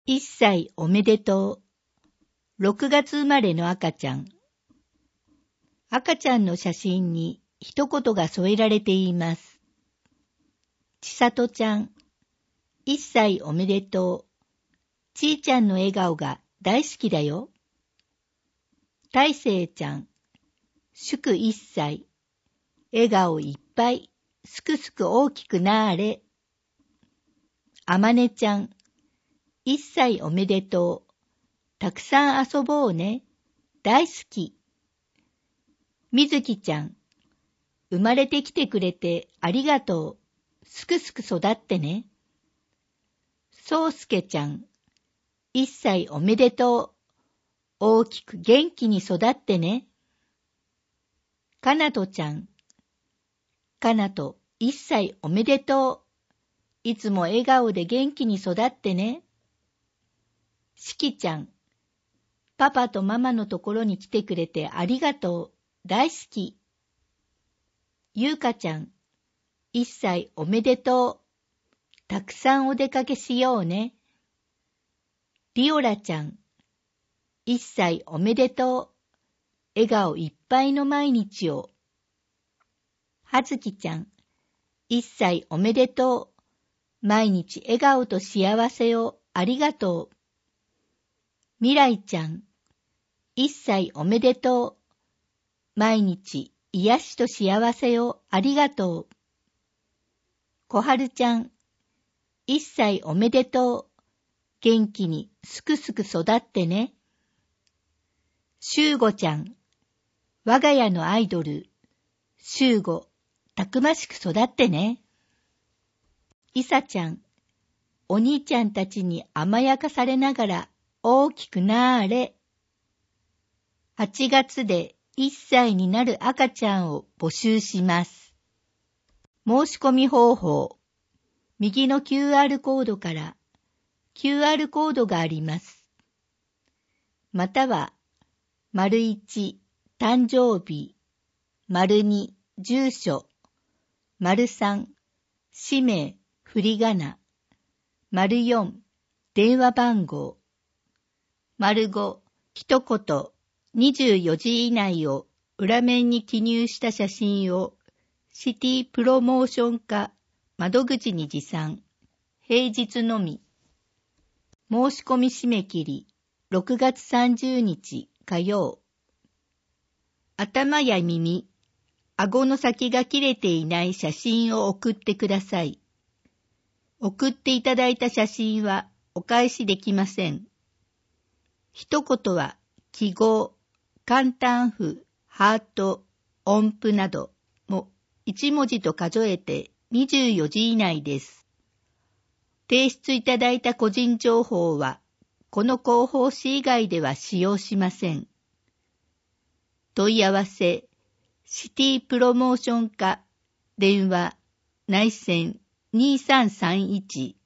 1歳おめでとう。6月生まれの赤ちゃん。赤ちゃんの写真に一言が添えられています。ちさとちゃん、1歳おめでとう。ちいちゃんの笑顔が大好きだよ。たいせいちゃん、祝1歳。笑顔いっぱい、すくすく大きくなーれ。あまねちゃん、1歳おめでとう。たくさん遊ぼうね。大好き。みずきちゃん、生まれてきてくれてありがとう。すくすく育ってね。そうすけちゃん、1歳おめでとう。大きく元気に育ってね。かなとちゃん、かなと1歳おめでとう。いつも笑顔で元気に育ってね。しきちゃん、パパとママのところに来てくれてありがとう。大好き。ゆうかちゃん、1歳おめでとう。たくさんお出かけしようね。リオラちゃん、1歳おめでとう。笑顔いっぱいの毎日を。はずきちゃん、1歳おめでとう。毎日笑顔と幸せをありがとう。みらいちゃん、1歳おめでとう。毎日癒しと幸せをありがとう。こはるちゃん、1歳おめでとう。元気にすくすく育ってね。しゅうごちゃん、我が家のアイドル、しゅうご、たくましく育ってね。いさちゃん、お兄ちゃんたちに甘やかされながら大きくなーれ。8月で1歳になる赤ちゃんを募集します。申し込み方法。右の QR コードから QR コードがあります。または、①誕生日、②住所、③氏名、振り仮名、�4電話番号、⑤一言24時以内を裏面に記入した写真をシティプロモーション課窓口に持参。平日のみ。申し込み締め切り6月30日火曜。頭や耳、顎の先が切れていない写真を送ってください。送っていただいた写真はお返しできません。一言は記号、簡単符、ハート、音符なども1文字と数えて24時以内です。提出いただいた個人情報はこの広報誌以外では使用しません。問い合わせ、シティプロモーション課、電話、内線2331